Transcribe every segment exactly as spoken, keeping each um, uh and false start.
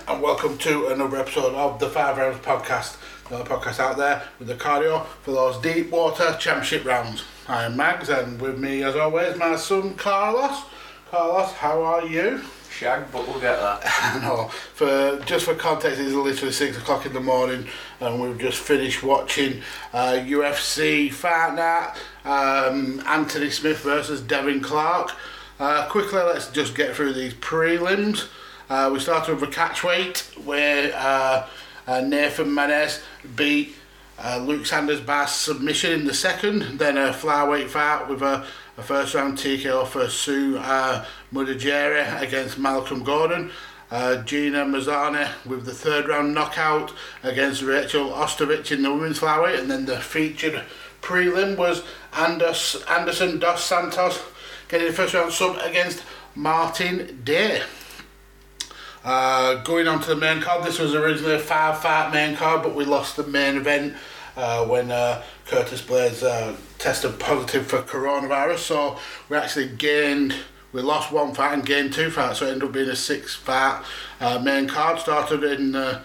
and welcome to another episode of the Five Rounds Podcast, the other podcast out there with the cardio for those deep water championship rounds. I am Mags, and with me as always my son Carlos. Carlos, how are you? Shag, but we'll get that. I know. For, just for context, it's literally six o'clock in the morning and we've just finished watching uh, U F C Fight Night, um, Anthony Smith versus Devin Clark. Uh, quickly, let's just get through these prelims. Uh, we started with a catchweight where uh, uh, Nathan Menez beat uh, Luke Sanders by submission in the second. Then a flyweight fight with a, a first round T K O for Sue uh, Mudajeri against Malcolm Gordon. Uh, Gina Mazzani with the third round knockout against Rachel Ostovich in the women's flyweight. And then the featured prelim was Anders, Anderson Dos Santos getting the first round sub against Martin Day. Uh, going on to the main card, this was originally a five fight main card, but we lost the main event uh, when uh, Curtis Blades uh, tested positive for coronavirus. So we actually gained, we lost one fight and gained two fights, so it ended up being a six fight uh, main card. Started in the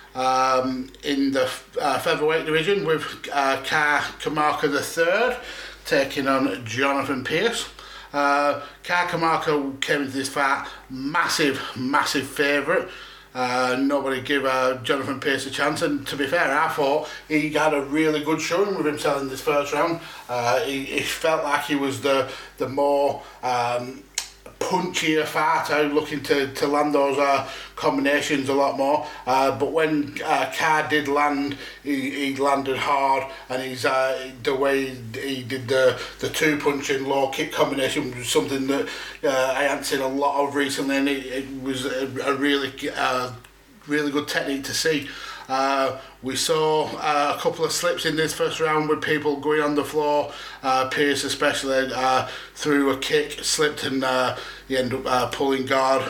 um, in the uh, featherweight division with uh, Kai Kamaka the third taking on Jonathan Pearce. Uh, Kai Kamaka came into this fight massive, massive favourite. Uh, nobody gave uh, Jonathan Pearce a chance, and to be fair, I thought he had a really good showing with himself in this first round. Uh, he, he felt like he was the the more um, punchier fighter, looking to, to land those uh, combinations a lot more. Uh, but when uh, Kai did land, he, he landed hard, and he's uh, the way he did the the two punch and low kick combination was something that uh, I hadn't seen a lot of recently, and it, it was a, a really uh, really good technique to see. Uh, we saw uh, a couple of slips in this first round with people going on the floor. Uh, Pearce especially uh, threw a kick, slipped, and uh, he ended up uh, pulling guard.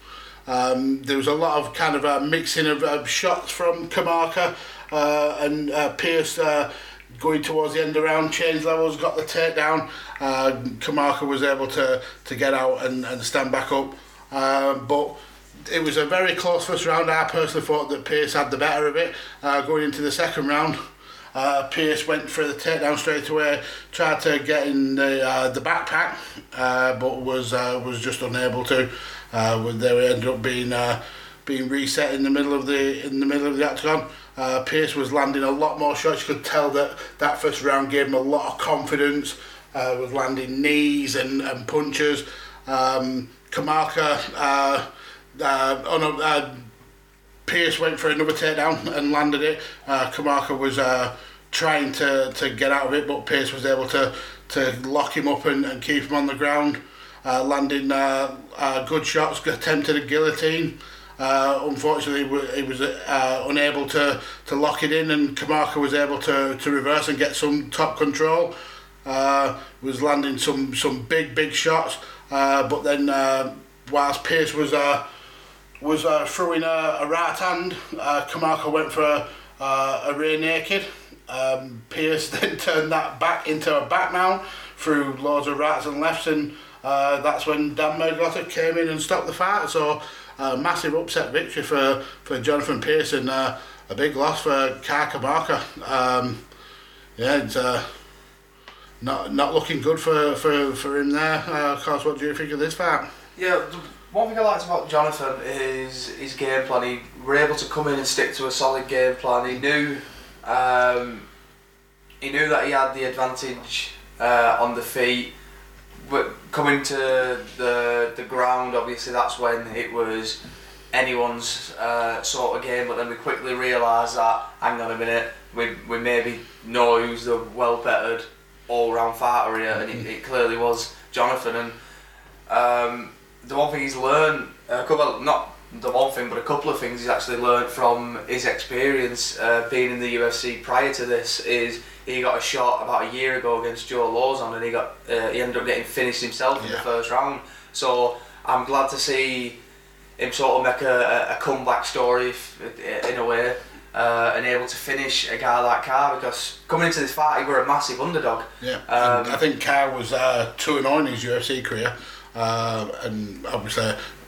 Um, there was a lot of kind of uh, mixing of uh, shots from Kamaka, uh, and uh, Pearce uh, going towards the end of the round, changed levels, got the takedown. Uh, Kamaka was able to, to get out and, and stand back up. Uh, but it was a very close first round. I personally thought that Pearce had the better of it. Uh, going into the second round, uh, Pearce went for the takedown straight away, tried to get in the uh, the backpack, uh, but was uh, was just unable to. Uh, they ended up being uh, being reset in the middle of the in the middle of the octagon. Uh, Pearce was landing a lot more shots. You could tell that that first round gave him a lot of confidence. Uh, was landing knees and, and punches. Um, Kamaka. Uh, Uh, on a, uh, Pearce went for another takedown and landed it. Uh, Kamaka was uh, trying to, to get out of it, but Pearce was able to, to lock him up and, and keep him on the ground, uh, landing uh, uh, good shots, attempted a guillotine. Uh, unfortunately, he was uh, unable to, to lock it in, and Kamaka was able to, to reverse and get some top control. Uh, was landing some, some big, big shots, uh, but then uh, whilst Pearce was uh, was uh, throwing a, a right hand, uh, Kamaka went for a, uh, a rear naked. Um, Pearce then turned that back into a back mount, threw loads of rights and lefts, and uh, that's when Dan Mergota came in and stopped the fight. So uh, massive upset victory for, for Jonathan Pearce, and uh, a big loss for Kai Kamaka. Um, yeah, it's uh, not not looking good for, for, for him there. Uh, of course, what do you think of this fight? Yeah, one thing I liked about Jonathan is his game plan. He were able to come in and stick to a solid game plan. He knew um, he knew that he had the advantage uh, on the feet. But coming to the the ground, obviously that's when it was anyone's uh, sort of game. But then we quickly realised that, hang on a minute, we we maybe know who's the well bettered all round fighter here, and it, it clearly was Jonathan. And um, the one thing he's learned, a couple, not the one thing, but a couple of things he's actually learned from his experience uh, being in the U F C prior to this is he got a shot about a year ago against Joe Lawson, and he got uh, he ended up getting finished himself in yeah. the first round. So I'm glad to see him sort of make a, a comeback story in a way, uh, and able to finish a guy like Kai, because coming into this fight he were a massive underdog. Yeah, um, I think Kai was uh, two and zero in his U F C career. Uh, and obviously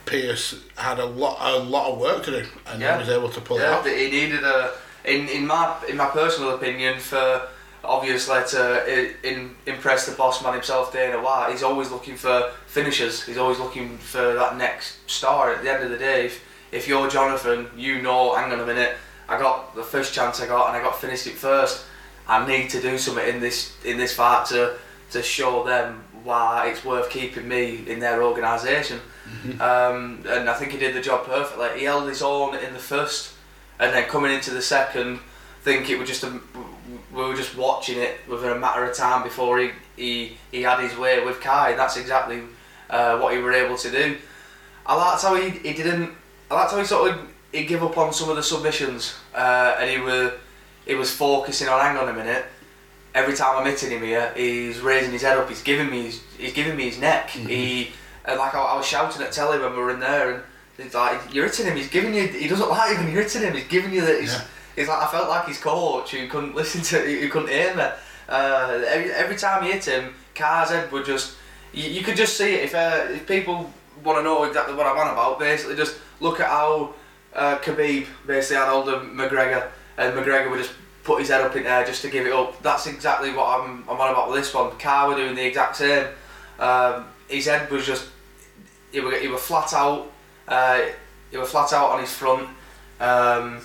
Pearce had a lot a lot of work to do, and yeah. he was able to pull yeah, it off. He needed a, in in my in my personal opinion, for obviously to in, impress the boss man himself, Dana White. He's always looking for finishers. He's always looking for that next star. At the end of the day, if if you're Jonathan, you know, hang on a minute, I got the first chance I got, and I got finished it first. I need to do something in this in this fight to to show them why it's worth keeping me in their organisation. Mm-hmm. um, and I think he did the job perfectly. He held his own in the first, and then coming into the second, I think it was just a, we were just watching it within a matter of time before he he, he had his way with Kai. That's exactly uh, what he were able to do. I liked how he, he didn't. I liked how he sort of he gave up on some of the submissions, uh, and he were he was focusing on, hang on a minute. Every time I'm hitting him here, he's raising his head up. He's giving me his, he's giving me his neck. Mm-hmm. He and like I, I was shouting at Telly when we were in there, and he's like, "You're hitting him. He's giving you. He doesn't like you when you're hitting him. He's giving you that." He's, yeah. he's like, I felt like his coach who couldn't listen to, who couldn't hear me. Uh, every, every time he hit him, Kai's head would just. You, you could just see it. If uh, if people want to know exactly what I'm on about, basically just look at how uh, Khabib basically had hold of McGregor, and McGregor would just put his head up in there just to give it up. That's exactly what I'm, I'm on about with this one. Kai were doing the exact same. Um, his head was just, he were, he were flat out, uh, he were flat out on his front, um,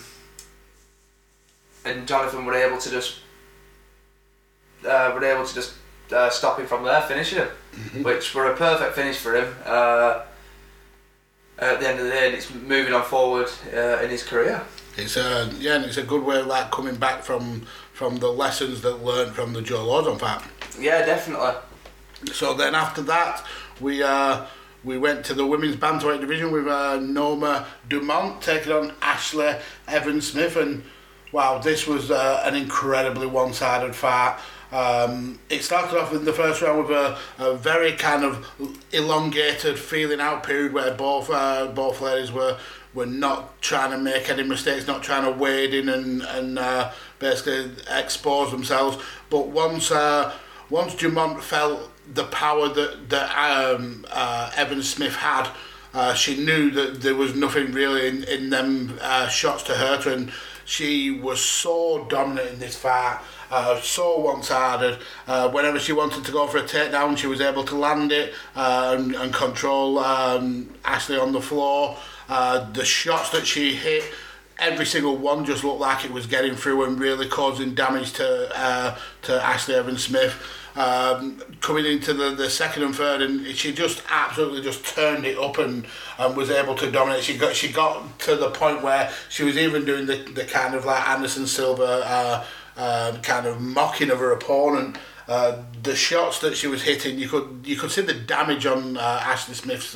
and Jonathan were able to just, uh, were able to just uh, stop him from there, finishing him, mm-hmm. which were a perfect finish for him. Uh, at the end of the day, and it's moving on forward uh, in his career. It's a yeah, and it's a good way of like coming back from from the lessons that learned from the Joe Lawson fight. Yeah, definitely. So then after that, we uh, we went to the women's bantamweight division with uh, Norma Dumont taking on Ashley Evans Smith, and wow, this was uh, an incredibly one-sided fight. Um, it started off in the first round with a, a very kind of elongated feeling out period where both uh, both ladies were. were not trying to make any mistakes, not trying to wade in and, and uh, basically expose themselves. But once uh, once Dumont felt the power that, that um, uh, Evans Smith had, uh, she knew that there was nothing really in, in them uh, shots to hurt her, and she was so dominant in this fight, uh, so one-sided. Uh, whenever she wanted to go for a takedown, she was able to land it uh, and, and control um, Ashley on the floor. Uh, the shots that she hit, every single one just looked like it was getting through and really causing damage to uh, to Ashley Evans Smith. Um, coming into the, the second and third, and she just absolutely just turned it up and, and was able to dominate. She got she got to the point where she was even doing the, the kind of like Anderson Silva uh, uh, kind of mocking of her opponent. Uh, the shots that she was hitting, you could you could see the damage on uh, Ashley Smith's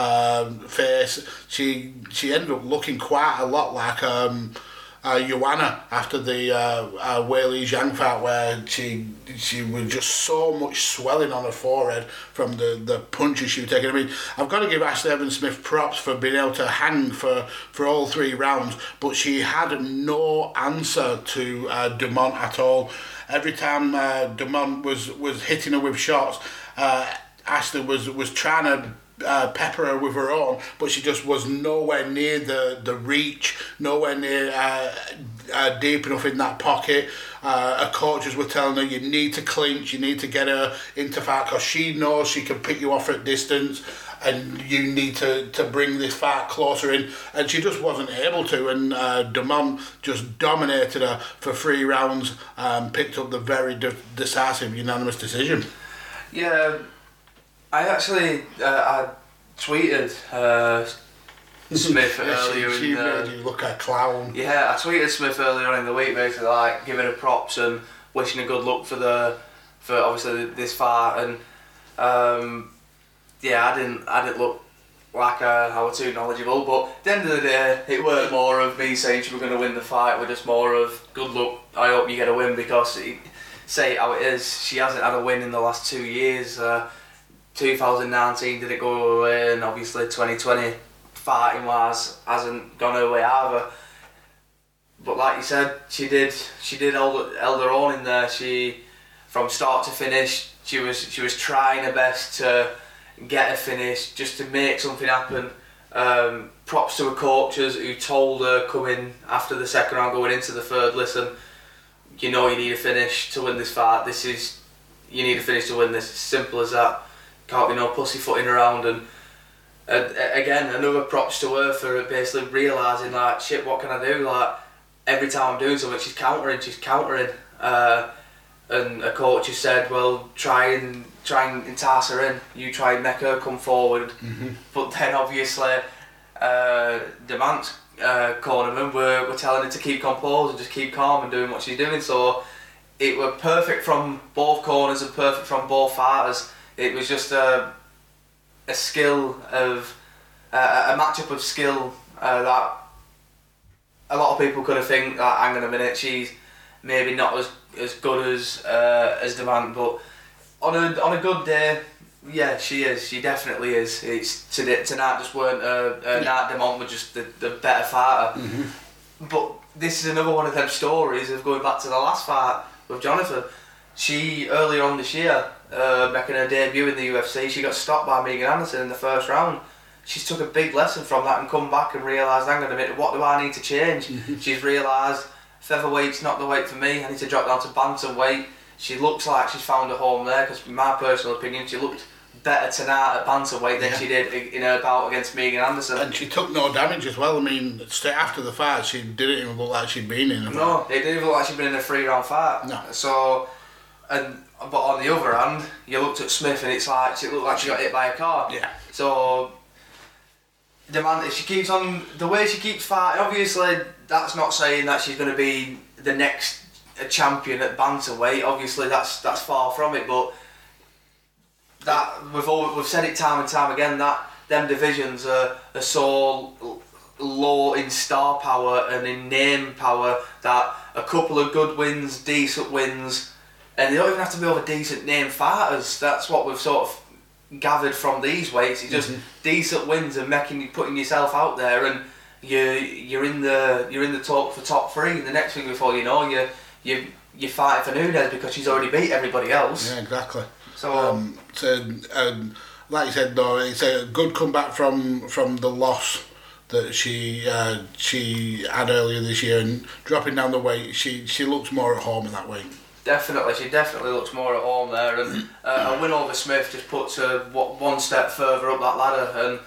um, face. She she ended up looking quite a lot like um, uh, Joanna after the uh, uh, Weili Zhang fight, where she she was just so much swelling on her forehead from the, the punches she was taking. I mean, I've got to give Ashley Evans Smith props for being able to hang for, for all three rounds, but she had no answer to uh, Dumont at all. Every time uh, Dumont was, was hitting her with shots, uh, Ashley was, was trying to uh, pepper her with her own, but she just was nowhere near the, the reach, nowhere near uh, uh, deep enough in that pocket. Uh, her coaches were telling her, you need to clinch, you need to get her into fight, because she knows she can pick you off at distance, and you need to, to bring this fight closer in, and she just wasn't able to, and uh, Dumont just dominated her for three rounds, um, picked up the very de- decisive unanimous decision. Yeah, I actually uh, I tweeted uh, Smith yeah, earlier. She, she in the, made you look a clown. Yeah, I tweeted Smith earlier on in the week, basically like giving her props and wishing her good luck for the for obviously this fight, and um, yeah, I didn't I didn't look like uh, I was too knowledgeable, but at the end of the day, it weren't more of me saying she was going to win the fight. We're just more of good luck. I hope you get a win, because it, say it how it is, she hasn't had a win in the last two years. Uh, twenty nineteen did it go her way, and obviously twenty twenty fighting wise hasn't gone her way either. But like you said, she did she did hold, held her own in there. She, from start to finish, she was she was trying her best to get a finish, just to make something happen. Um, props to her coaches who told her coming after the second round, going into the third, listen, you know you need a finish to win this fight. This is, you need a finish to win this. It's simple as that. Can't be no pussyfooting around. And uh, again, another props to her for basically realising, like, shit, what can I do? Like, every time I'm doing something, she's countering, she's countering. Uh, and a coach has said, well, try and try and entice her in. You try and make her come forward. Mm-hmm. But then obviously, uh, Demant's uh, cornermen were, were telling her to keep composed and just keep calm and doing what she's doing. So it were perfect from both corners and perfect from both fighters. It was just a a skill of uh, a matchup of skill uh, that a lot of people could have think that, hang on a minute, she's maybe not as as good as uh, as Demant, but on a on a good day, yeah, she is. She definitely is. It's today, tonight just weren't a, a yeah. night. Demant was just the, the better fighter. Mm-hmm. But this is another one of them stories of going back to the last fight with Jonathan. She earlier on this year, uh, making her debut in the U F C, she got stopped by Megan Anderson in the first round. She's took a big lesson from that and come back and realised, hang on a minute, what do I need to change? Mm-hmm. She's realised featherweight's not the weight for me. I need to drop down to bantamweight. She looks like she's found a home there, because in my personal opinion, she looked better tonight at bantamweight than yeah. she did in her bout against Megan Anderson. And she took no damage as well. I mean, straight after the fight, she didn't even look like she'd been in a fight. No, it didn't even look like she'd been in a three-round fight. No. So, and but on the other hand, you looked at Smith and it's like, it looked like she got hit by a car. Yeah. So, Demant, if she keeps on the way she keeps fighting, obviously that's not saying that she's going to be the next champion at bantamweight. Obviously, that's that's far from it. But that we've all, we've said it time and time again that them divisions are, are so low in star power and in name power that a couple of good wins, decent wins, and they don't even have to be over decent name fighters. That's what we've sort of gathered from these weights. It's just mm-hmm. decent wins and making you putting yourself out there, and you you're in the you're in the talk for top three. And the next thing before you know, you you you fighting for Nunes because she's already beat everybody else. Yeah, exactly. So, um, so um, like you said, though, it's a good comeback from from the loss that she uh, she had earlier this year, and dropping down the weight, she she looks more at home in that weight. Definitely, she definitely looks more at home there, and uh, a win over Smith just puts her one step further up that ladder. And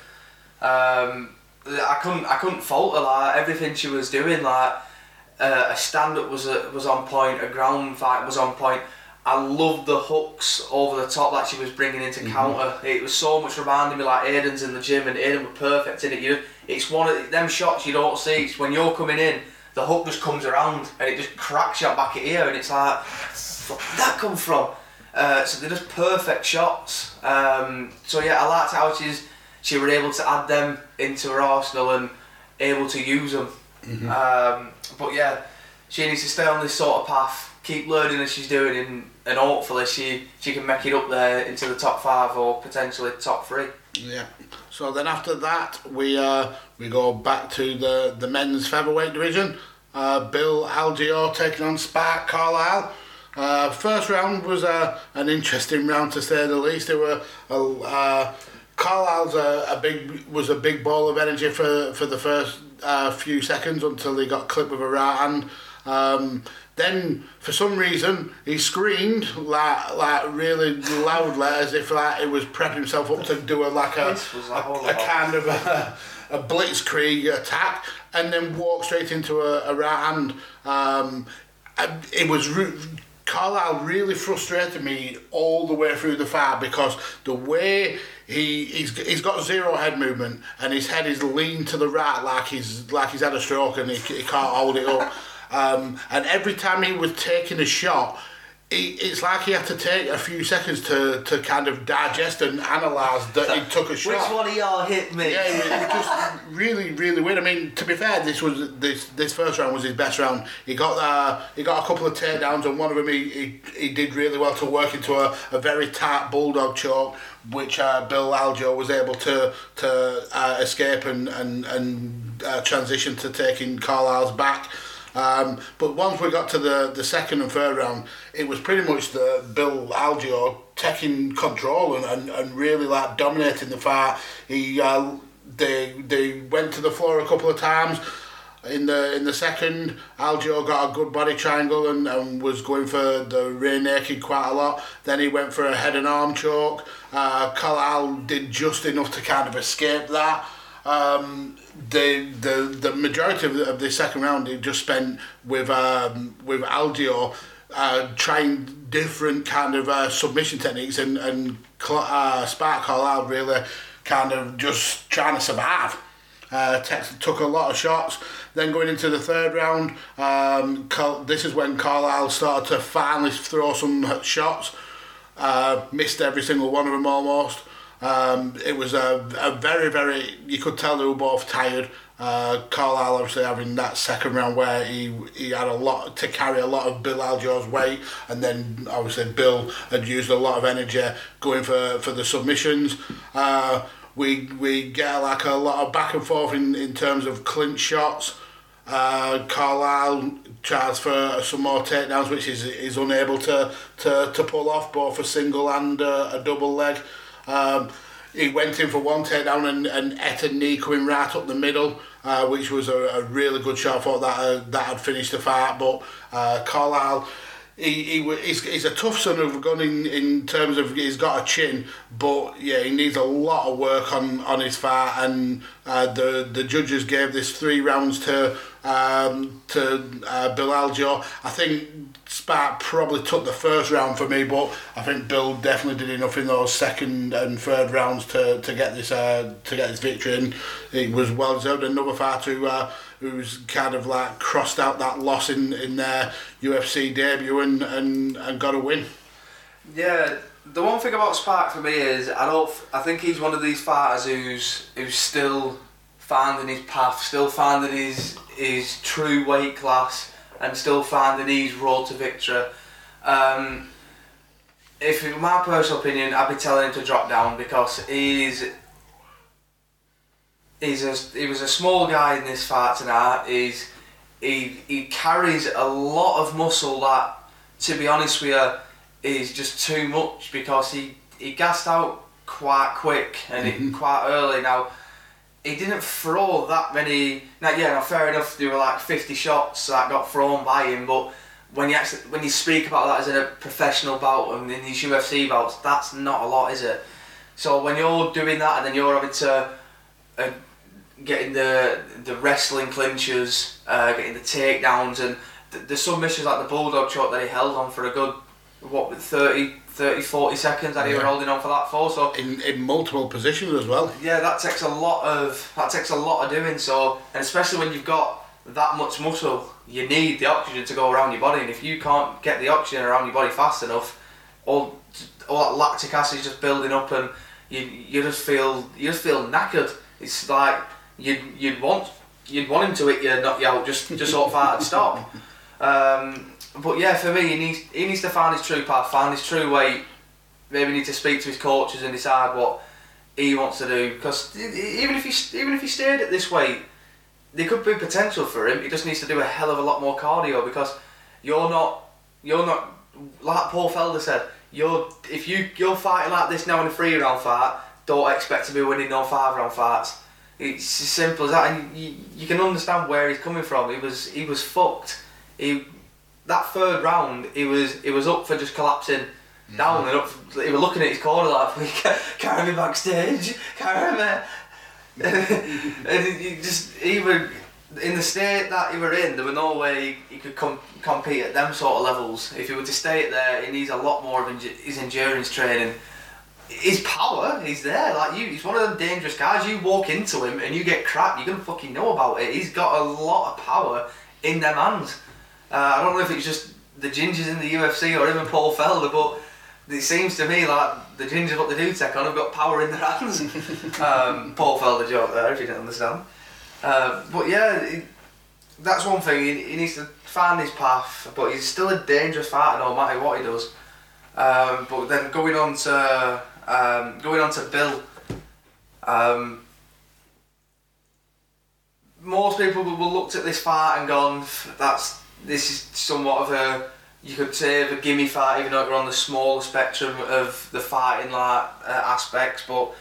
um, I couldn't, I couldn't fault her. Like everything she was doing, like uh, a stand up was a, was on point, a ground fight was on point. I loved the hooks over the top that she was bringing into mm-hmm. counter. It was so much reminding me like Aiden's in the gym, and Aiden were perfect in it. You, it's one of them shots you don't see. It's when you're coming in, the hook just comes around and it just cracks you back at ear, and it's like, where did that come from? Uh, so they're just perfect shots. Um, so yeah, I liked how she's she were able to add them into her arsenal and able to use them. Mm-hmm. Um, but yeah, she needs to stay on this sort of path, keep learning as she's doing, and, and hopefully she, she can make it up there into the top five or potentially top three. Yeah. So then after that, we uh, we go back to the, the men's featherweight division. Uh, Bill Algeo taking on Spark Carlisle. Uh, first round was uh, an interesting round to say the least. There were uh, Carlisle's a, a big was a big ball of energy for for the first uh, few seconds until he got clipped with a right hand. Um, then for some reason he screamed like like really loudly as if like he was prepping himself up to do a like a a, a kind of a, a blitzkrieg attack, and then walked straight into a, a right hand. Um, it was. Re- Carlisle really frustrated me all the way through the fight because the way he he's, he's got zero head movement and his head is leaned to the right like he's like he's had a stroke and he, he can't hold it up. Um, and every time he was taking a shot, he, it's like he had to take a few seconds to, to kind of digest and analyse that so, he took a shot. Which one of y'all hit me? Yeah, it was just really, really weird. I mean, to be fair, this was this this first round was his best round. He got uh, he got a couple of takedowns, and one of them he, he, he did really well to work into a, a very tight bulldog choke, which uh, Bill Algeo was able to to uh, escape and and and uh, transition to taking Carlisle's back. Um, but once we got to the, the second and third round, it was pretty much the Bill Algeo taking control and, and, and really like dominating the fight. He uh, they they went to the floor a couple of times. In the in the second, Algeo got a good body triangle and, and was going for the rear naked quite a lot. Then he went for a head and arm choke. Uh, Carlisle did just enough to kind of escape that. Um, the the the majority of the, of the second round he just spent with um, with Algeo uh, trying different kind of uh, submission techniques and and uh, Spark Carlisle really kind of just trying to survive. Uh, Tex took a lot of shots. Then going into the third round, um, Carl, this is when Carlisle started to finally throw some shots. Uh, missed every single one of them almost. Um, it was a, a very, very, you could tell they were both tired. Uh, Carlisle obviously having that second round where he he had a lot to carry a lot of Bill Algeo's weight, and then obviously Bill had used a lot of energy going for, for the submissions. Uh, We we get like a lot of back and forth in, in terms of clinch shots. Uh, Carlisle tries for some more takedowns, which is is unable to, to, to pull off both a single and a, a double leg. Um, he went in for one takedown and, and ate a knee coming right up the middle, uh, which was a, a really good shot. I thought that uh, that had finished the fight, but uh, Carlisle. He, he he's, he's a tough son of a gun in, in terms of he's got a chin, but yeah, he needs a lot of work on, on his fight, and uh, the the judges gave this three rounds to um, to uh, Bill Algeo. I think Spark probably took the first round for me, but I think Bill definitely did enough in those second and third rounds to, to get this uh, to get this victory, and it was well deserved. Another fighter who uh, who's kind of like crossed out that loss in, in their U F C debut and, and, and got a win. Yeah, the one thing about Spark for me is I don't. I think he's one of these fighters who's who's still finding his path, still finding his his true weight class, and still finding his road to victory. Um, if in my personal opinion, I'd be telling him to drop down because he's. He's a, he was a small guy in this fight tonight. He's, he he carries a lot of muscle that, to be honest with you, is just too much because he, he gassed out quite quick and mm-hmm. it, quite early. Now, he didn't throw that many. Now, yeah, now fair enough, there were like fifty shots that got thrown by him, but when you actually, when you speak about that as in a professional bout and in these U F C bouts, that's not a lot, is it? So when you're doing that and then you're having to uh, getting the the wrestling clinches, uh, getting the takedowns and the, the submissions like the bulldog choke that he held on for a good, what, thirty, forty seconds that he yeah. was holding on for that for. So in, in multiple positions as well. Yeah, that takes a lot of that takes a lot of doing. So, and especially when you've got that much muscle, you need the oxygen to go around your body, and if you can't get the oxygen around your body fast enough, all all that lactic acid is just building up, and you you just feel you just feel knackered. It's like You'd you'd want you'd want him to hit you, knock you out, just just sort of fight and stop. Um, but yeah, for me, he needs he needs to find his true path, find his true weight. Maybe need to speak to his coaches and decide what he wants to do. Because even if he even if he stayed at this weight, there could be potential for him. He just needs to do a hell of a lot more cardio because you're not you're not like Paul Felder said. You're if you you're fighting like this now in a three round fight, don't expect to be winning no five round fights. It's as simple as that, and you, you can understand where he's coming from. He was he was fucked. He that third round, he was he was up for just collapsing mm-hmm. down and up. For, he was looking at his corner like, carry me backstage, carry me. And he just even in the state that he were in, there was no way he could com- compete at them sort of levels. If he were to stay there, he needs a lot more of his endurance training. His power is there, like you. He's one of them dangerous guys. You walk into him and you get crap, you're gonna fucking know about it. He's got a lot of power in them hands. Uh, I don't know if it's just the gingers in the U F C or even Paul Felder, but it seems to me like the gingers what they do take on have got power in their hands. um, Paul Felder joke there, if you didn't understand. Uh, but yeah, it, that's one thing. He, he needs to find his path, but he's still a dangerous fighter no matter what he does. Um, but then going on to um, going on to Bill, um, most people will, will looked at this fight and gone, that's this is somewhat of a, you could say, of a gimme fight, even though we're on the smaller spectrum of the fighting like uh, aspects. But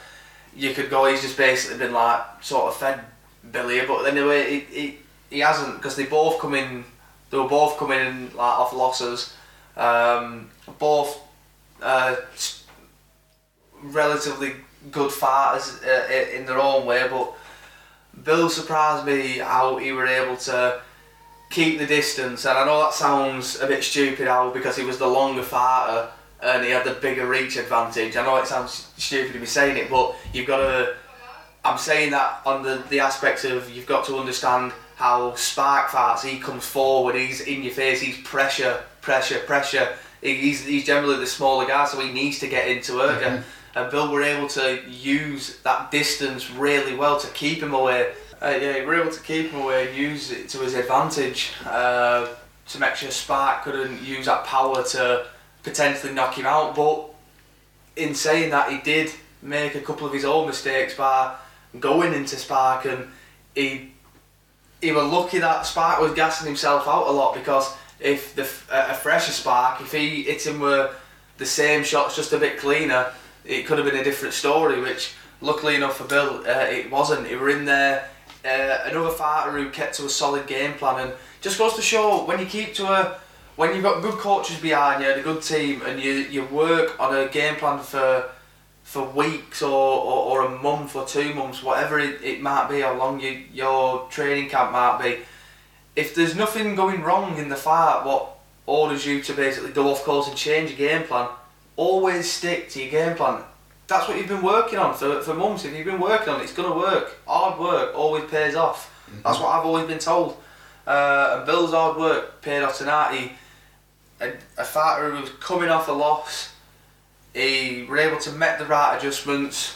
you could go, he's just basically been like sort of fed Billy, but anyway, he, he, he hasn't, because they both come in, they were both coming in like off losses, um, both uh, relatively good fighters uh, in their own way, but Bill surprised me how he were able to keep the distance, and I know that sounds a bit stupid how, because he was the longer fighter and he had the bigger reach advantage. I know it sounds stupid to be saying it, but you've got to, I'm saying that on the, the aspects of, you've got to understand how Spark fights, he comes forward, he's in your face, he's pressure, pressure, pressure. He's, he's generally the smaller guy, so he needs to get into it. Mm-hmm. And Bill were able to use that distance really well to keep him away. Uh, yeah, he were able to keep him away and use it to his advantage uh, to make sure Spark couldn't use that power to potentially knock him out. But in saying that, he did make a couple of his own mistakes by going into Spark, and he he was lucky that Spark was gassing himself out a lot, because if the a fresher Spark, if he hit him with the same shots just a bit cleaner, it could have been a different story, which luckily enough for Bill, uh, it wasn't. He were in there, uh, another fighter who kept to a solid game plan, and just goes to show, when you keep to a, when you've got good coaches behind you and a good team, and you, you work on a game plan for for weeks or, or, or a month or two months, whatever it, it might be, how long you, your training camp might be, if there's nothing going wrong in the fight, what orders you to basically go off course and change your game plan, always stick to your game plan. That's what you've been working on for, for months. If you've been working on it, it's going to work. Hard work always pays off. Mm-hmm. That's what I've always been told. Uh, and Bill's hard work paid off tonight. He, a, a fighter who was coming off a loss, he were able to make the right adjustments,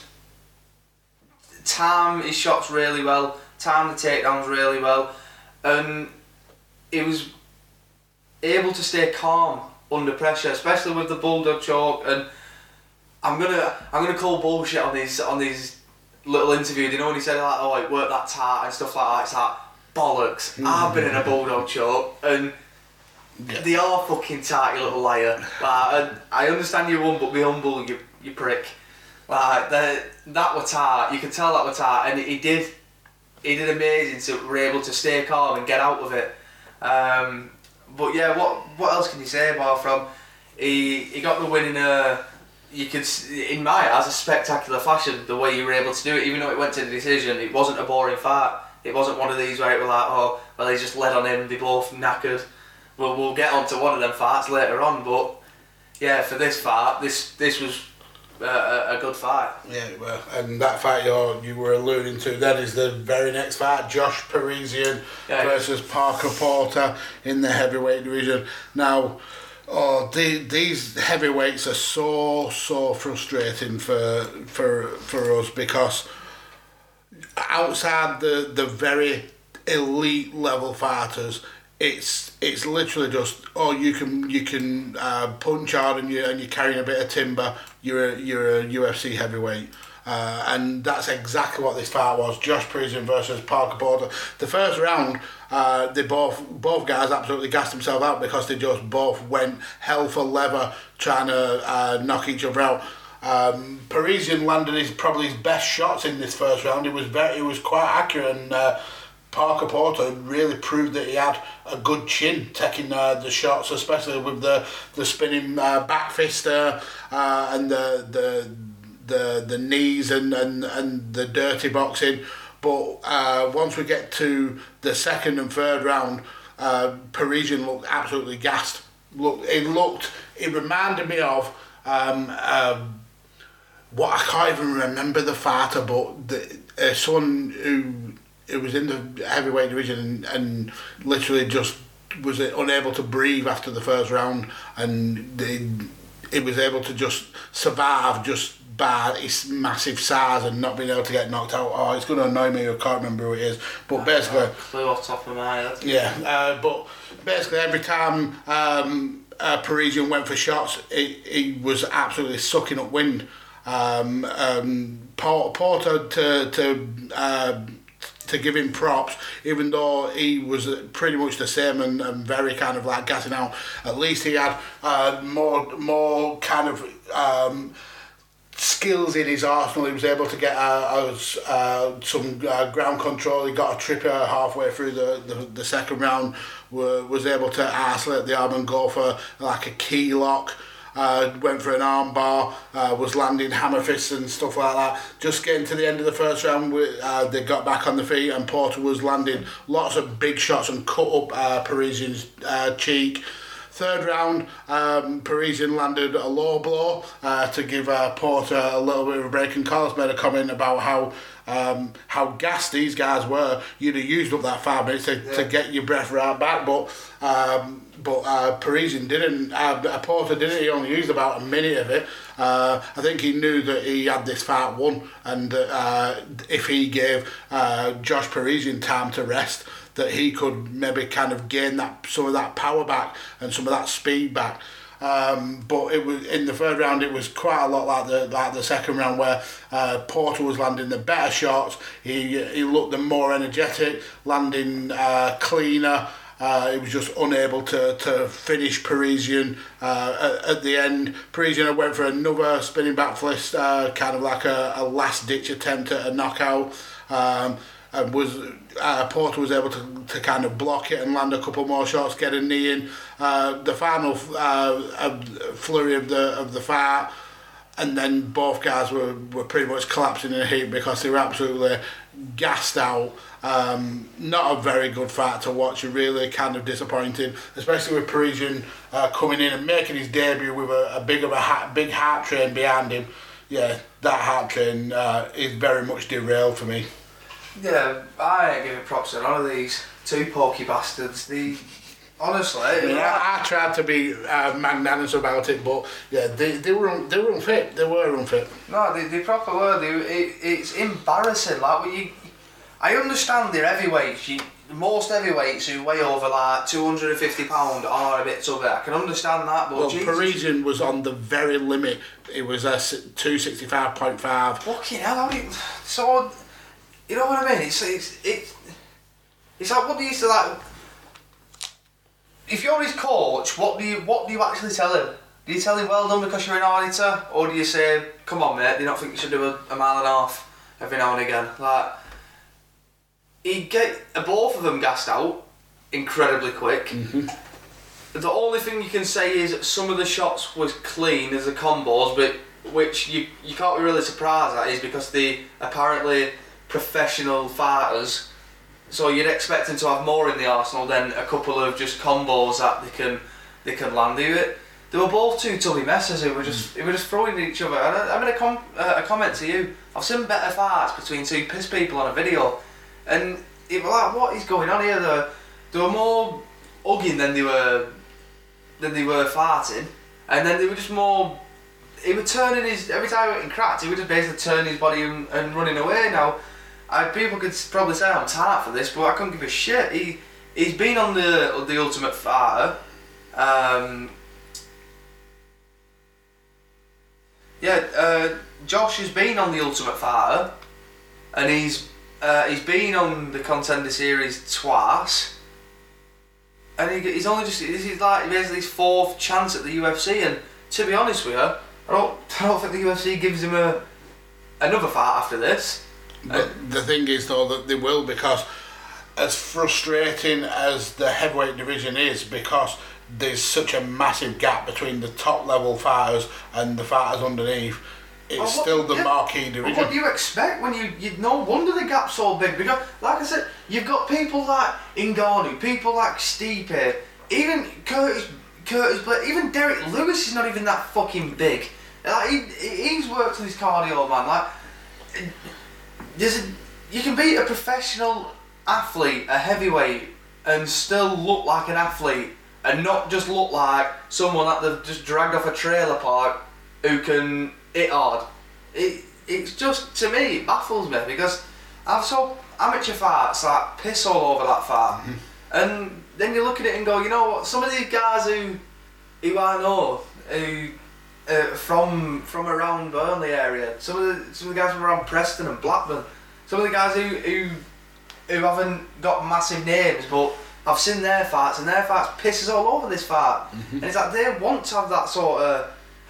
time his shots really well, time the takedowns really well, and he was able to stay calm under pressure, especially with the bulldog choke. And I'm gonna I'm gonna call bullshit on these on these little interviews. You know, when he said like, oh, it worked that tight and stuff like that, it's like bollocks. Mm-hmm. I've been in a bulldog choke, and yeah. They are fucking tight, you little liar. Like, and I understand you won, but be humble, you you prick. Like that that were tight. You can tell that were tight, and he did he did amazing. So we're able to stay calm and get out of it. Um, but yeah, what what else can you say apart from he he got the win in a, you could, in my eyes, a spectacular fashion. The way you were able to do it, even though it went to the decision, it wasn't a boring fight. It wasn't one of these where it was like, oh, well, he's just led on him. They both knackered. Well, we'll get on to one of them fights later on, but yeah, for this fight, this this was uh, a, a good fight. Yeah, well, and that fight you you were alluding to then is the very next fight, Josh Parisian yeah. versus Parker Porter in the heavyweight division. Now, oh, the, these heavyweights are so so frustrating for for for us, because outside the the very elite level fighters, It's it's literally just, oh, you can you can uh, punch hard and you and you're carrying a bit of timber. You're a, you're a U F C heavyweight, uh, and that's exactly what this fight was. Josh Parisian versus Parker Porter. The first round, uh, they both both guys absolutely gassed themselves out because they just both went hell for leather trying to uh, knock each other out. Um, Parisian landed his probably his best shots in this first round. It was very it was quite accurate, and Uh, Parker Porter really proved that he had a good chin taking uh, the shots, especially with the the spinning uh, back fist uh, uh, and the the the the knees and, and, and the dirty boxing. But uh, once we get to the second and third round, uh, Parisian looked absolutely gassed. Look, it looked. It reminded me of um, uh, what I can't even remember the fighter, but the, uh, someone who. It was in the heavyweight division and, and literally just was unable to breathe after the first round, and they, it was able to just survive just by its massive size and not being able to get knocked out. Oh, it's going to annoy me, I can't remember who it is, but basically flew off top of my head. Yeah, uh, but basically every time um, uh, Parisian went for shots, he, he was absolutely sucking up wind. Um, um, Porter to to uh, to give him props, even though he was pretty much the same and, and very kind of like gassing out. At least he had uh, more more kind of um, skills in his arsenal. He was able to get uh, uh, some uh, ground control. He got a tripper halfway through the, the, the second round, were, was able to isolate the arm and go for like a key lock. Uh, went for an arm bar, uh, was landing hammer fists and stuff like that. Just getting to the end of the first round, uh, they got back on the feet, and Porter was landing lots of big shots and cut up uh, Parisian's uh, cheek. Third round, um, Parisian landed a low blow uh, to give uh, Porter a little bit of a break, and Carlos made a comment about how um, how gassed these guys were. You'd have used up that five minutes to, yeah. to get your breath right back, but um, but uh, Parisian didn't. Uh, Porter didn't. He only used about a minute of it. Uh, I think he knew that he had this fight won, and uh, if he gave uh, Josh Parisian time to rest, that he could maybe kind of gain that some of that power back and some of that speed back. Um, but it was in the third round. It was quite a lot like the like the second round, where uh, Porter was landing the better shots. He he looked the more energetic, landing uh, cleaner. Uh, he was just unable to, to finish Parisian uh, at, at the end. Parisian went for another spinning back fist, uh, kind of like a, a last ditch attempt at a knockout. Um, and was uh, Porter was able to, to kind of block it and land a couple more shots, get a knee in. Uh, the final uh, flurry of the of the fight, and then both guys were, were pretty much collapsing in a heap because they were absolutely gassed out. Um, not a very good fight to watch, really kind of disappointing, especially with Parisian uh, coming in and making his debut with a, a big of a ha- big heart train behind him. Yeah, that heart train uh, is very much derailed for me. Yeah, I ain't giving props to none of these two porky bastards. The honestly, yeah, like, I, I tried to be uh, magnanimous about it, but yeah, they they were un, they were unfit. They were unfit. No, they they proper were. They, it, it's embarrassing. Like when you, I understand they're heavyweights. You, most heavyweights who weigh over like two hundred and fifty pound are a bit tubby. I can understand that, but well, Jesus. Parisian was on the very limit. It was a two sixty five point five. Fucking hell! How do you, so. You know what I mean? It's it's it's it's like, what do you say, like, if you're his coach, what do you what do you actually tell him? Do you tell him well done because you're an auditor, or do you say, come on mate, do you not think you should do a, a mile and a half every now and again? Like, he'd get both of them gassed out incredibly quick. Mm-hmm. The only thing you can say is some of the shots was clean as the combos, but which you you can't be really surprised at is because they apparently professional fighters, so you'd expect them to have more in the arsenal than a couple of just combos that they can they can land do it. They were both two tubby messes who were just who were just throwing at each other. And I, I mean a, com- uh, a comment to you. I've seen better fights between two piss people on a video, and it was like, what is going on here? They were, they were more hugging than they were than they were fighting, and then they were just more. He was turning his every time he cracked. He would just basically turn his body and, and running away now. I, people could probably say I'm tight for this, but I couldn't give a shit. He he's been on the the Ultimate Fighter. Um, yeah, uh, Josh has been on the Ultimate Fighter, and he's uh, he's been on the Contender Series twice, and he, he's only just this is like basically his fourth chance at the U F C. And to be honest with you, I don't I don't think the U F C gives him a another fight after this. But the thing is, though, that they will, because as frustrating as the heavyweight division is, because there's such a massive gap between the top level fighters and the fighters underneath, it's well, what, still the yeah, marquee division. What do you expect when you, you no wonder the gap's so big, because like I said, you've got people like Ngannou, people like Stipe, even Curtis Curtis Blade, even Derek Lewis is not even that fucking big. Like he he's worked on his cardio, man. Like there's a, you can be a professional athlete, a heavyweight, and still look like an athlete, and not just look like someone that they've just dragged off a trailer park who can hit hard. It it's just, to me, it baffles me, because I've saw amateur fights like piss all over that fight, mm-hmm. and then you look at it and go, you know what? Some of these guys who who I know who. Uh, from from around Burnley area, some of the some of the guys from around Preston and Blackburn, some of the guys who who who haven't got massive names, but I've seen their fights, and their fights pisses all over this fight, mm-hmm. and it's like they want to have that sort of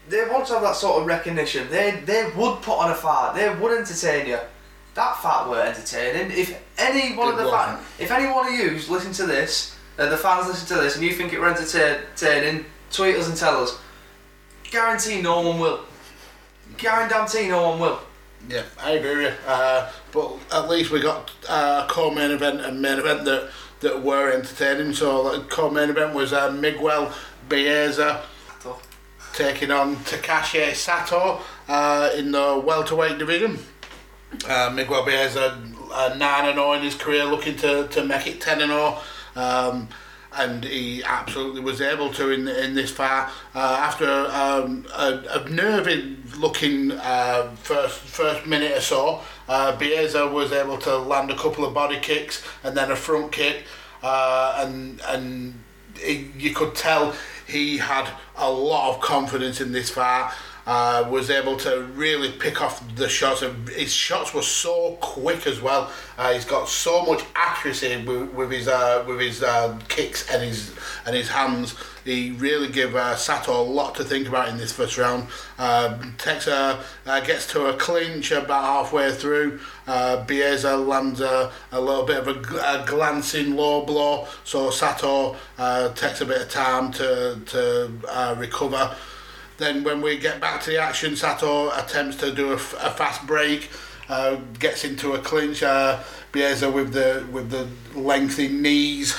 they want to have that sort of recognition. They they would put on a fight. They would entertain you. That fight were entertaining. If any one It of the wasn't. fans, if any one of you listen to this, uh, the fans listen to this, and you think it were entertaining, tweet us and tell us. Guarantee no one will. Guarantee no one will. Yeah, I agree with you. Uh, but at least we got uh, a co-main event and main event that, that were entertaining. So the co-main event was uh, Miguel Baeza taking on Takashi Sato uh, in the welterweight division. Uh, Miguel Baeza uh, nine and oh in his career, looking to, to make it ten and oh. Um, and he absolutely was able to in in this fight. Uh, after um, a, a nervy looking uh, first first minute or so, uh, Baeza was able to land a couple of body kicks and then a front kick, uh, and and he, you could tell he had a lot of confidence in this fight. Uh, was able to really pick off the shots. His shots were so quick as well. Uh, he's got so much accuracy with, with his uh, with his uh, kicks and his and his hands. He really gave uh, Sato a lot to think about in this first round. Uh, takes a, uh, gets to a clinch about halfway through. Uh, Baeza lands a, a little bit of a, a glancing low blow, so Sato uh, takes a bit of time to to uh, recover. Then when we get back to the action, Sato attempts to do a, f- a fast break, uh, gets into a clinch. Uh, Baeza with the with the lengthy knees,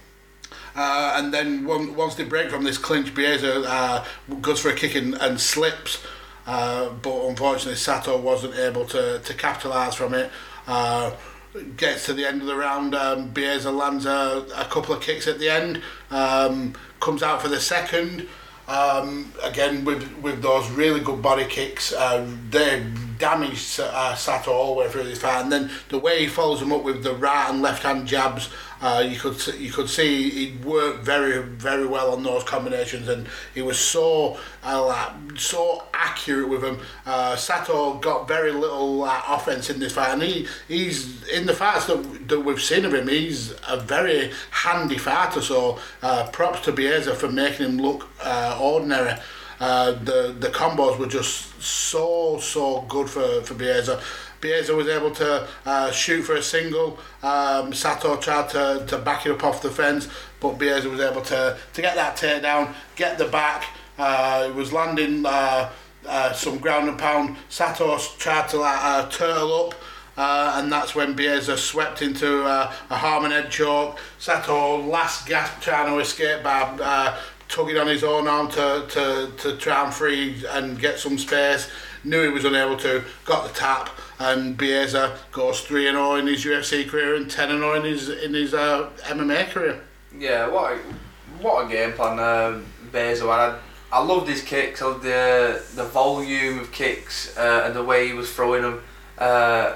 uh, and then one, once they break from this clinch, Baeza uh, goes for a kick and, and slips, uh, but unfortunately Sato wasn't able to to capitalise from it. Uh, gets to the end of the round, um, Baeza lands a, a couple of kicks at the end, um, comes out for the second. Um, again, with with those really good body kicks, uh, they damaged uh, Sato all the way through this fight. And then the way he follows them up with the right and left hand jabs, uh, you could you could see he worked very very well on those combinations, and he was so uh, like, so accurate with them. Uh, Sato got very little uh, offense in this fight, and he he's in the fights that that we've seen of him. He's a very handy fighter. So uh, props to Baeza for making him look uh, ordinary. Uh, the the combos were just so so good for for Baeza. Baeza was able to uh, shoot for a single. Um, Sato tried to, to back it up off the fence, but Baeza was able to, to get that takedown, get the back. Uh, it was landing uh, uh, some ground and pound. Sato tried to like, uh, turtle up, uh, and that's when Baeza swept into uh, a Harmon head choke. Sato last gasp trying to escape by uh, tugging on his own arm to, to, to try and free and get some space. Knew he was unable to, got the tap, and Baeza goes three and oh in his U F C career and ten and oh in his in his uh, M M A career. Yeah, what a, what a game plan uh, Baeza had. I, I loved his kicks, I loved the the volume of kicks uh, and the way he was throwing them. Uh,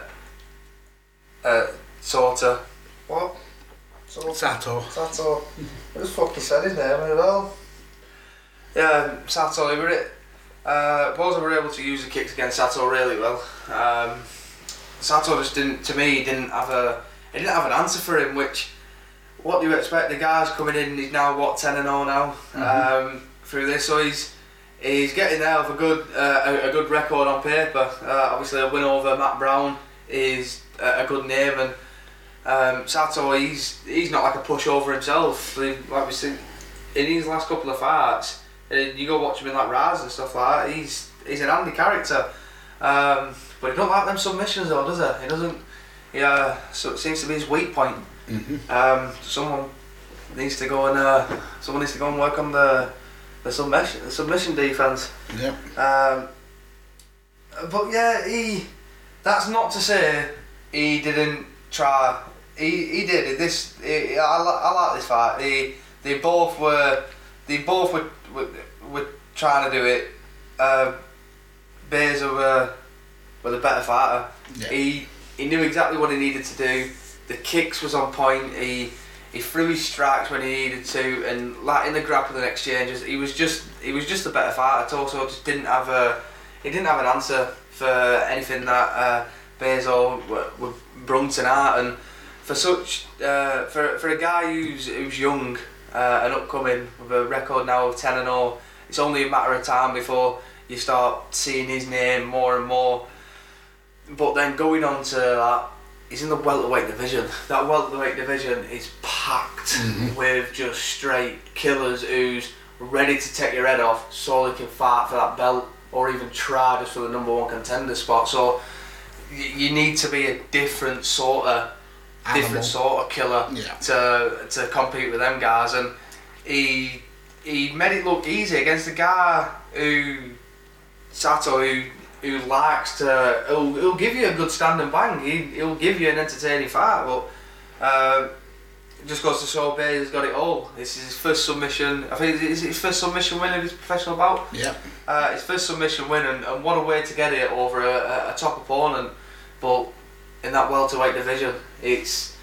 uh, Sota. What? Sato. Sato. I just fucking said his name as well. Yeah, Sato. He were it. Uh, Boza were able to use the kicks against Sato really well. Um, Sato just didn't, to me, he didn't have a, he didn't have an answer for him. Which, what do you expect? The guy's coming in. He's now what ten and oh now mm-hmm. um, through this, so he's he's getting there with a good uh, a, a good record on paper. Uh, obviously, a win over Matt Brown is a, a good name, and um, Sato he's he's not like a pushover himself. Like we see in his last couple of fights. And you go watch him in like Raz and stuff like that, he's he's an handy character, um, but he don't like them submissions though, does he? He doesn't. Yeah, so it seems to be his weak point. Mm-hmm. Um, someone needs to go and uh, someone needs to go and work on the the submission the submission defense. Yeah. Um, but yeah, he. That's not to say he didn't try. He he did this. He, I, I like this fight. He they both were. They both were, were, were trying to do it. Uh, Baeza were, were the better fighter. Yeah. He he knew exactly what he needed to do. The kicks was on point. He he threw his strikes when he needed to, and like in the grappling exchanges, he was just he was just the better fighter. Torso just didn't have a he didn't have an answer for anything that uh, Baeza were brung tonight. And for such uh, for for a guy who's who's young. Uh, and upcoming with a record now of ten and oh, it's only a matter of time before you start seeing his name more and more. But then going on to that, he's in the welterweight division. That welterweight division is packed mm-hmm. with just straight killers who's ready to take your head off so they can fight for that belt or even try just for the number one contender spot. So y- you need to be a different sort of Animal. different sort of killer yeah. to to compete with them guys. And he he made it look easy against a guy who Sato who who likes to he'll, he'll give you a good stand and bang. He he'll give you an entertaining fight, but uh, it just goes to show Bader's got it all. This is his first submission. I think is it his first submission win of his professional bout. Yeah. Uh, his first submission win, and, and what a way to get it over a, a, a top opponent. But in that welterweight division, it's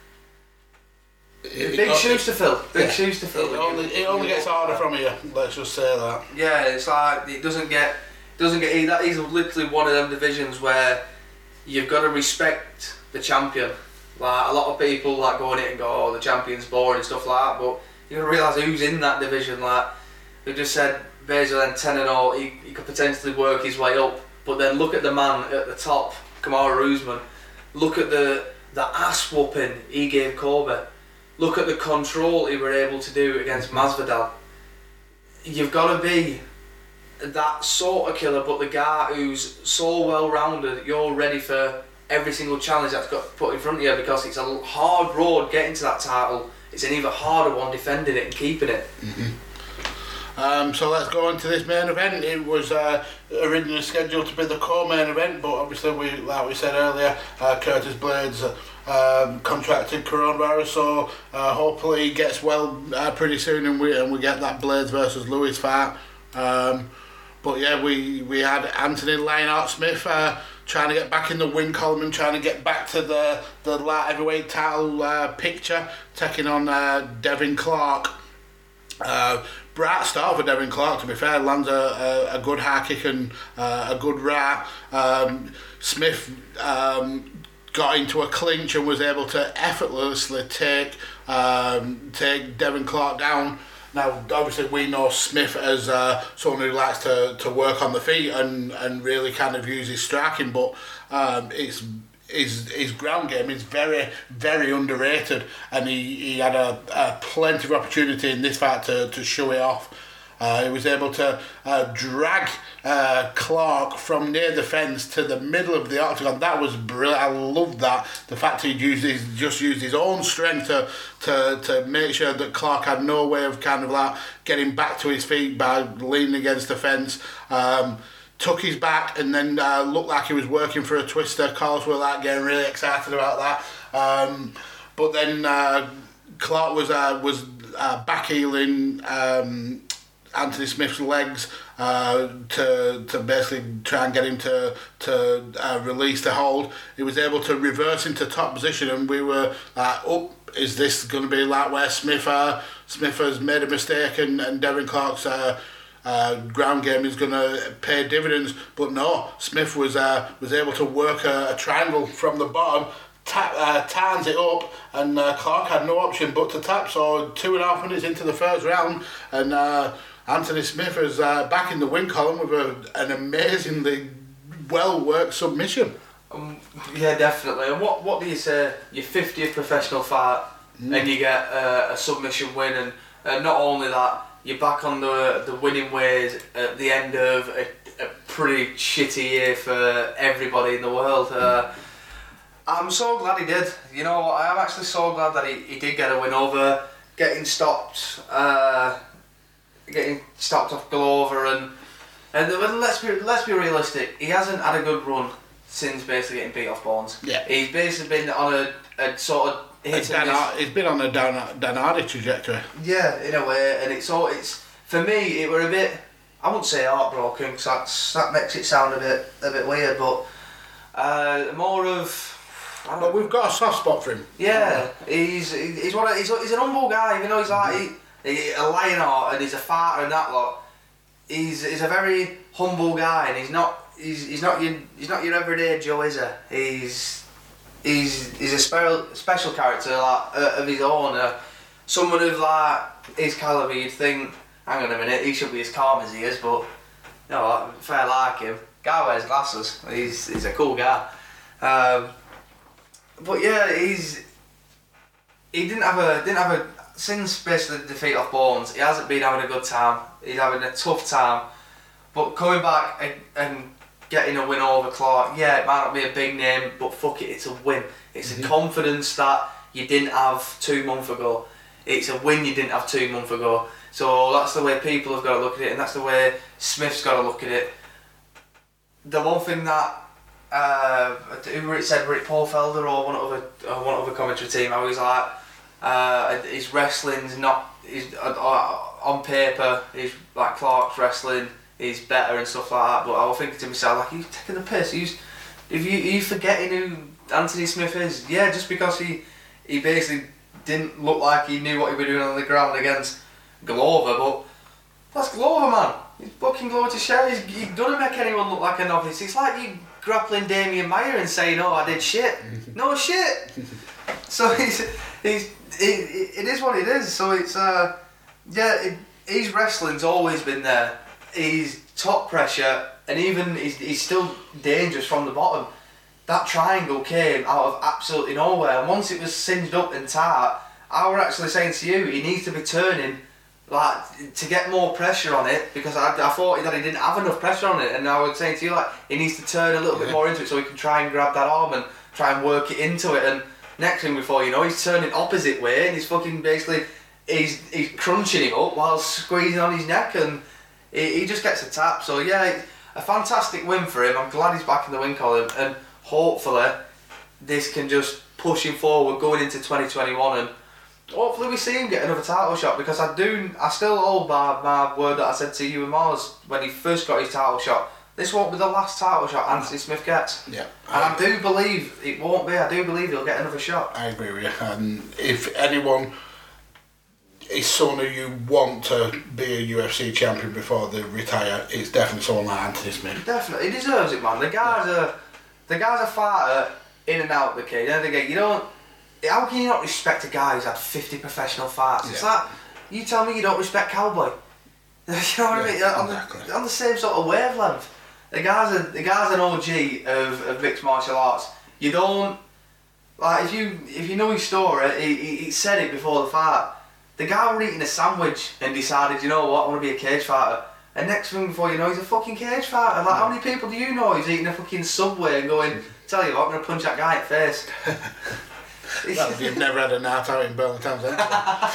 it, big it, shoes it, to fill. Big yeah. shoes to fill. It only, it only gets harder from here. Let's just say that. Yeah, it's like it doesn't get doesn't get easy. That is literally one of them divisions where you've got to respect the champion. Like a lot of people like go in it and go, oh, the champion's boring and stuff like that. But you got to realise who's in that division. Like we just said, Baszler then ten and oh. He, he could potentially work his way up. But then look at the man at the top, Kamaru Usman. Look at the the ass whooping he gave Kobe. Look at the control he were able to do against Masvidal. You've got to be that sort of killer, but the guy who's so well rounded, you're ready for every single challenge that's got put in front of you, because it's a hard road getting to that title. It's an even harder one defending it and keeping it. Mm-hmm. Um, so let's go on to this main event. It was uh, originally scheduled to be the co-main event, but obviously, we, like we said earlier, uh, Curtis Blades uh, um, contracted coronavirus, so uh, hopefully he gets well uh, pretty soon, and we and we get that Blades versus Lewis fight. Um, but yeah, we we had Anthony Lionheart Smith uh, trying to get back in the win column and trying to get back to the the light heavyweight title uh, picture, taking on uh, Devin Clark. Uh, bright start for Devin Clark, to be fair. Lands a, a, a good high kick and uh, a good right. Um, Smith um, got into a clinch and was able to effortlessly take um, take Devin Clark down. Now, obviously, we know Smith as uh, someone who likes to, to work on the feet and, and really kind of use his striking, but um, it's his his ground game is very, very underrated, and he, he had a, a plenty of opportunity in this fight to, to show it off. Uh, he was able to uh, drag uh, Clark from near the fence to the middle of the octagon. That was brilliant. I loved that. The fact he'd used his, just used his own strength to, to to make sure that Clark had no way of kind of like getting back to his feet by leaning against the fence. Um, took his back and then uh, looked like he was working for a twister. Carlos were like getting really excited about that. Um, but then uh, Clark was uh, was uh, back heeling um, Anthony Smith's legs uh, to to basically try and get him to to uh, release the hold. He was able to reverse into top position, and we were like, oh, is this going to be like where Smith uh, Smith has made a mistake and, and Devin Clark's uh, uh, ground game is going to pay dividends? But no, Smith was uh, was able to work a, a triangle from the bottom, tap, uh, turns it up, and uh, Clark had no option but to tap. So two and a half minutes into the first round, and uh, Anthony Smith is uh, back in the win column with a, an amazingly well-worked submission. Um, yeah, definitely. And what what do you say? Your fiftieth professional fight, mm. and you get uh, a submission win, and uh, not only that, you're back on the the winning ways at the end of a, a pretty shitty year for everybody in the world. Uh, I'm so glad he did. You know, I'm actually so glad that he, he did get a win over getting stopped. Uh, getting stopped off Glover, and and let's be let's be realistic. He hasn't had a good run since basically getting beat off Bones. Yeah, he's basically been on a, a sort of hit and miss. He's been on a down Dan Hardy trajectory. Yeah, in a way, and it's all it's for me. It were a bit. I wouldn't say heartbroken, because that's that makes it sound a bit a bit weird, but uh, more of. I but we've got a soft spot for him. Yeah, he's he's one of, he's he's an humble guy, even though he's like. He, a Lionheart and he's a fighter and that lot. He's he's a very humble guy, and he's not he's he's not your he's not your everyday Joe, is he? He's he's he's a special special character like uh, of his own. Uh, someone of like his calibre, you'd think, hang on a minute, he should be as calm as he is, but you know, fair like him. Guy wears glasses. He's he's a cool guy. Um, but yeah, he's he didn't have a didn't have a since basically the defeat off Bones. He hasn't been having a good time. He's having a tough time. But coming back and, and getting a win over Clark, yeah, it might not be a big name, but fuck it, it's a win. It's mm-hmm. a confidence that you didn't have two months ago. It's a win you didn't have two months ago. So that's the way people have got to look at it, and that's the way Smith's got to look at it. The one thing that uh, who said Rick Paulfelder or one other or one other commentary team, I was like, uh, his wrestling's not, his, uh, on paper, his like Clark's wrestling is better and stuff like that. But I was thinking to myself, like, he's taking the piss. He's, if you, are you forgetting who Anthony Smith is? Yeah, just because he he basically didn't look like he knew what he was doing on the ground against Glover, but that's Glover, man. He's fucking Glover to share. He's, he doesn't make anyone look like a novice. It's like you grappling Damien Meyer and saying, "Oh, I did shit." No shit. So he's he's it, it is what it is. So it's uh yeah, it, his wrestling's always been there. He's top pressure, and even he's he's still dangerous from the bottom. That triangle came out of absolutely nowhere, and once it was singed up and tight, I was actually saying to you, he needs to be turning, like, to get more pressure on it, because I, I thought that he didn't have enough pressure on it, and I was saying to you, like, he needs to turn a little yeah. bit more into it so he can try and grab that arm and try and work it into it, and next thing before you know, he's turning opposite way, and he's fucking basically, he's, he's crunching him up while squeezing on his neck, and he, he just gets a tap. So yeah, a fantastic win for him. I'm glad he's back in the win column, and hopefully this can just push him forward going into twenty twenty-one, and hopefully we see him get another title shot, because I do, I still hold by my word that I said to you and Mars when he first got his title shot. This won't be the last title shot Anthony Smith gets. Yeah. And I do believe it won't be. I do believe he'll get another shot. I agree with you. And if anyone is someone who you want to be a U F C champion before they retire, it's definitely someone like Anthony Smith. Definitely, he deserves it, man. The guy's yeah. a, the guy's a fighter in and out the cage. And again, you don't. How can you not respect a guy who's had fifty professional fights? Yeah. It's like you tell me you don't respect Cowboy. You know what yeah, I mean? On, exactly. the, on the same sort of wavelength. The guy's a the guy's an O G of, of mixed martial arts. You don't like if you if you know his story. He, he, he said it before the fight. The guy was eating a sandwich and decided, you know what, I want to be a cage fighter. And next thing before you know, he's a fucking cage fighter. Like, how many people do you know who's eating a fucking Subway and going, tell you what, I'm going to punch that guy in the face. Well, you've never had a night out in Burlington Towns, have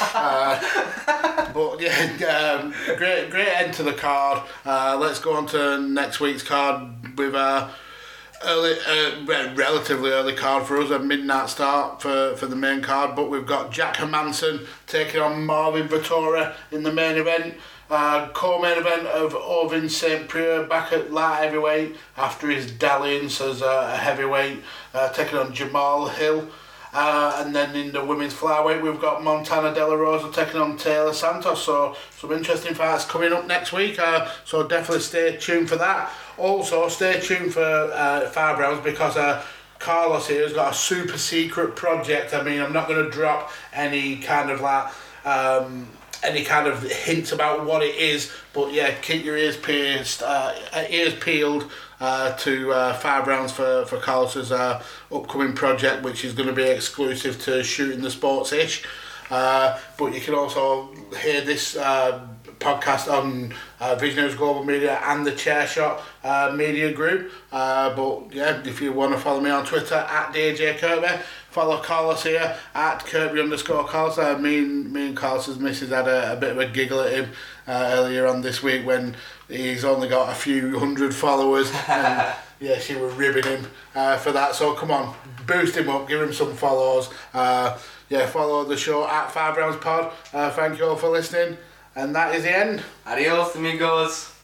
uh, But yeah, um, great, great end to the card. Uh, let's go on to next week's card with a early, uh, relatively early card for us, a midnight start for, for the main card. But we've got Jack Hermanson taking on Marvin Vettori in the main event. Uh, co-main event of Ovin Saint Preux back at light heavyweight after his dalliance as a heavyweight, uh, taking on Jamal Hill. Uh, and then in the women's flyweight we've got Montana De La Rosa taking on Taylor Santos. So some interesting fights coming up next week, uh, so definitely stay tuned for that. Also stay tuned for uh, Firebrowns, because uh, Carlos here has got a super secret project. I mean, I'm not going to drop any kind of like um, any kind of hints about what it is, but yeah, keep your ears pierced, uh, ears peeled uh, to uh, Firebrowns for for Carlos's uh, upcoming project, which is going to be exclusive to Shooting the Sports-ish. Uh, but you can also hear this uh, podcast on uh, Visionaries Global Media and the Chairshot uh, Media Group. Uh, but yeah, if you want to follow me on Twitter at D J Kirby, follow Carlos here at Kirby underscore Carlos. Uh, me and me and Carlos's missus had a, a bit of a giggle at him uh, earlier on this week when he's only got a few hundred followers. And yeah, she was ribbing him uh, for that. So come on, boost him up, give him some follows. Uh, yeah, follow the show at Five Rounds Pod. Uh, thank you all for listening. And that is the end. Adios, amigos.